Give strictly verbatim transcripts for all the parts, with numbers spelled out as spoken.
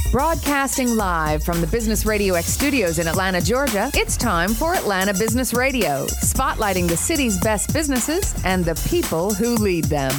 Broadcasting live from the Business Radio X studios in Atlanta, Georgia, it's time for Atlanta Business Radio, spotlighting the city's best businesses and the people who lead them.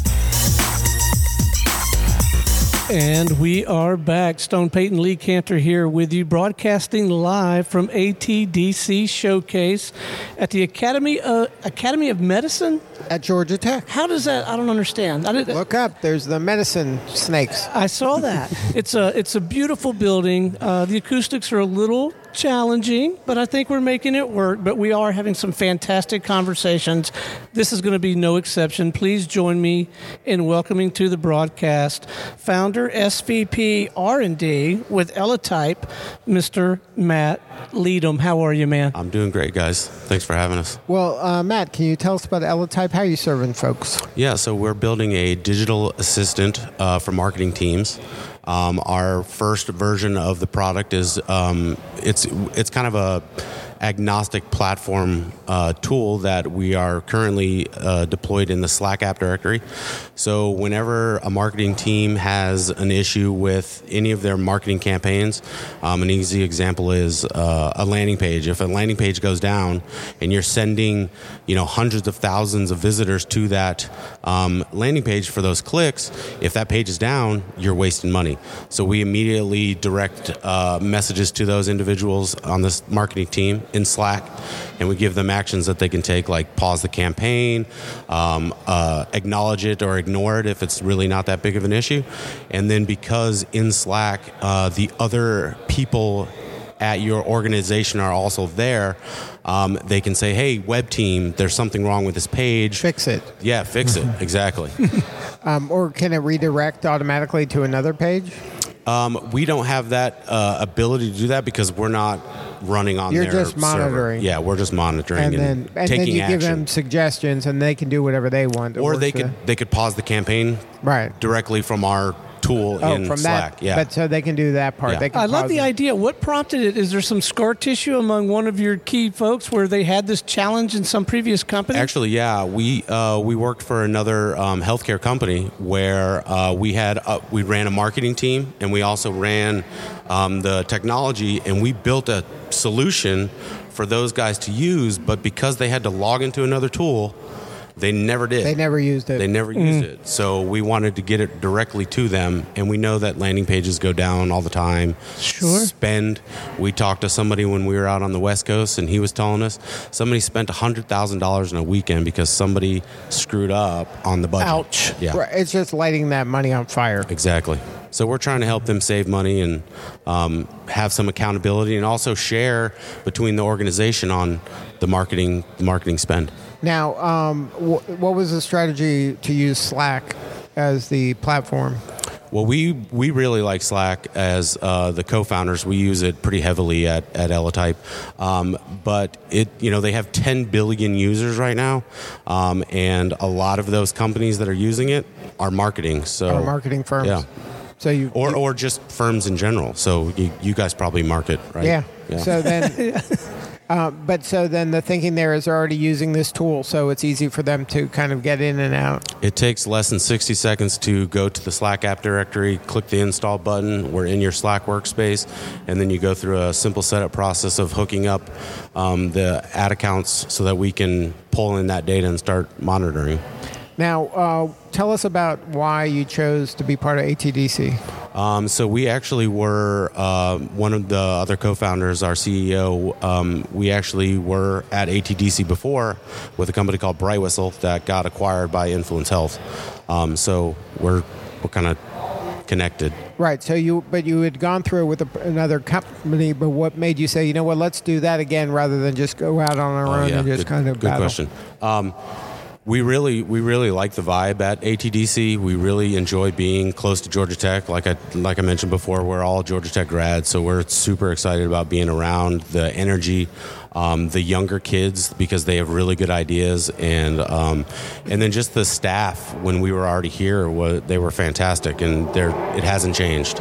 And we are back. Stone Payton, Lee Cantor here with you, broadcasting live from A T D C Showcase at the Academy uh, Academy of Medicine at Georgia Tech. How does that? I don't understand. I didn't, Look up. There's the medicine snakes. I saw that. it's a it's a beautiful building. Uh, the acoustics are a little challenging, but I think we're making it work. But we are having some fantastic conversations. This is going to be no exception. Please join me in welcoming to the broadcast founder, S V P R and D with Elotype, Mister Matt Leadham. How are you, man? I'm doing great, guys. Thanks for having us. Well, uh, Matt, can you tell us about Elotype? How are you serving folks? Yeah, so we're building a digital assistant uh, for marketing teams. Um, our first version of the product is um, it's it's kind of a agnostic platform uh, tool that we are currently uh, deployed in the Slack app directory. So whenever a marketing team has an issue with any of their marketing campaigns, um, an easy example is uh, a landing page. If a landing page goes down and you're sending, you know, hundreds of thousands of visitors to that um, landing page for those clicks, if that page is down, you're wasting money. So we immediately direct uh, messages to those individuals on this marketing team in Slack, and we give them actions that they can take, like pause the campaign, um, uh, acknowledge it or ignore it if it's really not that big of an issue. And then because in Slack, uh, the other people at your organization are also there, um, they can say, hey, web team, there's something wrong with this page. Fix it. Yeah, fix it. Exactly. um, or can it redirect automatically to another page? Um, we don't have that uh, ability to do that because we're not running on You're their just monitoring. server. Yeah, we're just monitoring and, and, then, and taking then you action. give them suggestions, and they can do whatever they want. Or they could they could pause the campaign right directly from our tool oh, in from Slack. That, yeah, but so they can do that part. Yeah. They can I love pause the it. idea. What prompted it? Is there some scar tissue among one of your key folks where they had this challenge in some previous company? Actually, yeah, we uh, we worked for another um, healthcare company where uh, we had uh, we ran a marketing team and we also ran um, the technology, and we built a solution for those guys to use. But because they had to log into another tool, they never did. They never used it. They never mm. used it. So we wanted to get it directly to them, and we know that landing pages go down all the time. Sure. Spend. We talked to somebody when we were out on the West Coast, and he was telling us somebody spent one hundred thousand dollars in a weekend because somebody screwed up on the budget. Ouch. Yeah. Right. It's just lighting that money on fire. Exactly. So we're trying to help them save money and um, have some accountability, and also share between the organization on the marketing marketing spend. Now, um, wh- what was the strategy to use Slack as the platform? Well, we we really like Slack as uh, the co-founders. We use it pretty heavily at at Elotype, um, but it you know they have ten billion users right now, um, and a lot of those companies that are using it are marketing. So Or marketing firms. Yeah. So you Or you, or just firms in general. So you, you guys probably market, right? yeah. yeah. So then, uh, but so then the thinking there is they're already using this tool, so it's easy for them to kind of get in and out. It takes less than sixty seconds to go to the Slack app directory, click the install button. We're in your Slack workspace, and then you go through a simple setup process of hooking up um, the ad accounts so that we can pull in that data and start monitoring. Now, uh, tell us about why you chose to be part of A T D C. Um, so we actually were, uh, one of the other co-founders, our C E O, um, we actually were at A T D C before with a company called Brightwhistle that got acquired by Influence Health. Um, so we're we're kind of connected. Right. So you, but you had gone through it with a, another company. But what made you say, you know what, let's do that again rather than just go out on our Oh, own yeah. and just good, kind of good battle? question. Um, We really, we really like the vibe at A T D C. We really enjoy being close to Georgia Tech. Like I, like I mentioned before, we're all Georgia Tech grads, so we're super excited about being around the energy, um, the younger kids because they have really good ideas, and um, and then just the staff. When we were already here, was, they were fantastic, and they're, it hasn't changed.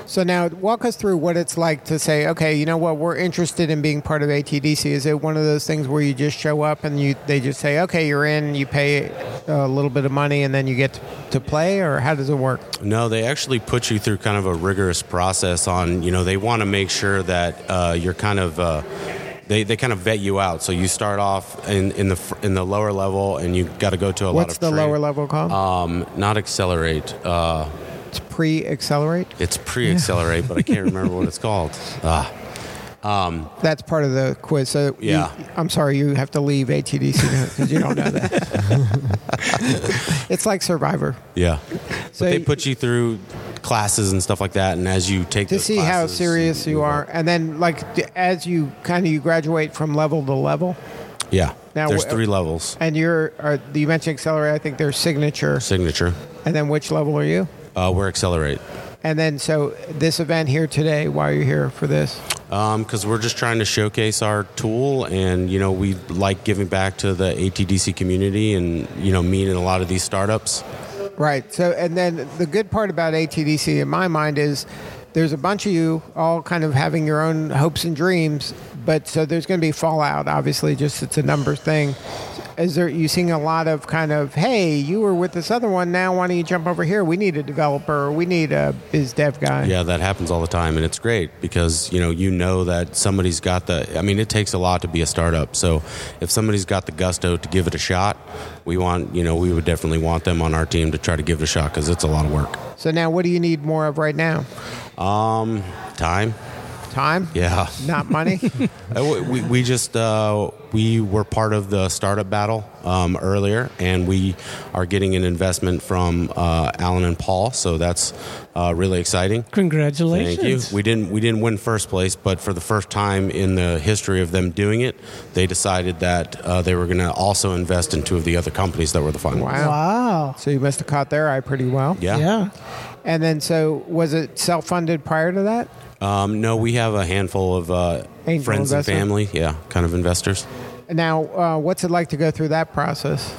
So now walk us through what it's like to say, okay, you know what, we're interested in being part of A T D C. Is it one of those things where you just show up and you they just say, okay, you're in, you pay a little bit of money and then you get to play, or how does it work? No, they actually put you through kind of a rigorous process on, you know, they want to make sure that uh, you're kind of, uh, they, they kind of vet you out. So you start off in, in the in the lower level and you got to go to a What's lot of What's the training. lower level called? Um, not Accelerate. Uh, it's pre-Accelerate? It's pre-Accelerate, but I can't remember what it's called. Ah. Um, That's part of the quiz. So yeah. You, I'm sorry, you have to leave A T D C because you don't know that. It's like Survivor. Yeah. So but they you, put you through classes and stuff like that, and as you take to those see how classes, serious you are, and then like as you kind of you graduate from level to level. Yeah. Now, there's wh- three levels. And you're are, you mentioned Accelerate. I think there's Signature. Signature. And then which level are you? Uh, we're Accelerate. And then so this event here today. Why are you here for this? Because um, we're just trying to showcase our tool, and you know we like giving back to the A T D C community, and you know meeting a lot of these startups. Right. So, and then the good part about A T D C in my mind is there's a bunch of you all kind of having your own hopes and dreams, but so there's going to be fallout. Obviously, just it's a numbers thing. Is there you seeing a lot of kind of, hey, you were with this other one, now why don't you jump over here? We need a developer, or we need a biz dev guy. Yeah, that happens all the time, and it's great because you know you know that somebody's got the. I mean, it takes a lot to be a startup. So if somebody's got the gusto to give it a shot, we want you know we would definitely want them on our team to try to give it a shot because it's a lot of work. So now, what do you need more of right now? Um, time. Time? Yeah. Not money? we, we just uh, we were part of the startup battle um, earlier, and we are getting an investment from uh, Alan and Paul, so that's uh, really exciting. Congratulations! Thank you. We didn't we didn't win first place, but for the first time in the history of them doing it, they decided that uh, they were going to also invest in two of the other companies that were the finalists. Wow. Wow. So you must have caught their eye pretty well. Yeah. Yeah. And then, so was it self-funded prior to that? Um, no, we have a handful of uh, Angel friends investor? and family, yeah, kind of investors. Now, uh, what's it like to go through that process?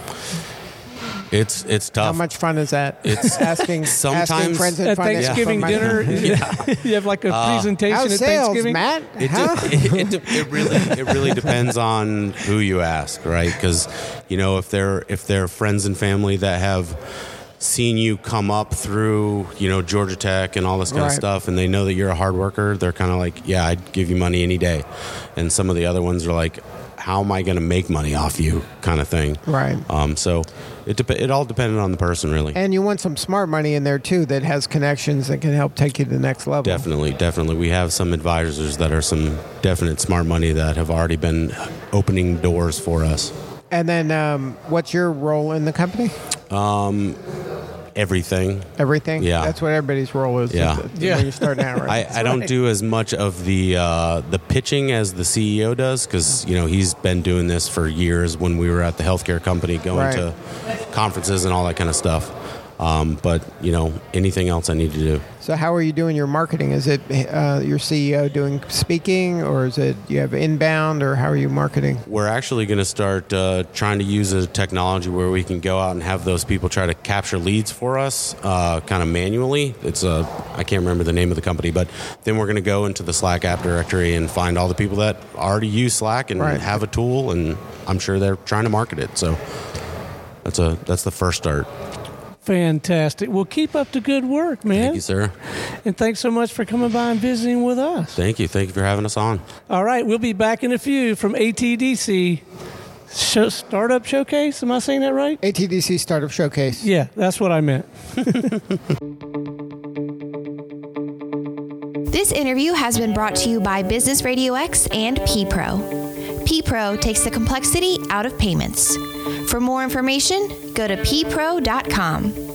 It's it's tough. How much fun is that? It's asking, asking sometimes- friends and At fun- Thanksgiving for dinner, money. you have like a presentation How's at sales, Thanksgiving. Matt? It, Huh? de- it, it, de- it really it really depends on who you ask, right? Because you know if they're if they're friends and family that have seen you come up through you know Georgia Tech and all this kind Right. of stuff, and they know that you're a hard worker, they're kind of like, yeah, I'd give you money any day. And some of the other ones are like, how am I going to make money off you, kind of thing. Right. Um, so it dep- it all depended on the person, really. And you want some smart money in there, too, that has connections that can help take you to the next level. Definitely, definitely. We have some advisors that are some definite smart money that have already been opening doors for us. And then um, what's your role in the company? Um, everything. Everything? Yeah. That's what everybody's role is. Yeah. When Yeah. you start out, right? I, I don't do as much of the uh, the pitching as the C E O does because you know he's been doing this for years. When we were at the healthcare company, going Right. to conferences and all that kind of stuff. Um, but you know anything else I need to do. So how are you doing your marketing? Is it uh, your C E O doing speaking, or is it you have inbound, or how are you marketing? We're actually going to start uh, trying to use a technology where we can go out and have those people try to capture leads for us, uh, kind of manually. It's a I can't remember the name of the company, but then we're going to go into the Slack app directory and find all the people that already use Slack and Right. have a tool, and I'm sure they're trying to market it. So that's a that's the first start. Fantastic. Well, keep up the good work, man. Thank you, sir. And thanks so much for coming by and visiting with us. Thank you. Thank you for having us on. All right, we'll be back in a few from A T D C Show, Startup Showcase. Am I saying that right? A T D C Startup Showcase. Yeah, that's what I meant. This interview has been brought to you by Business Radio X and P-Pro. P-Pro takes the complexity out of payments. For more information, go to p pro dot com.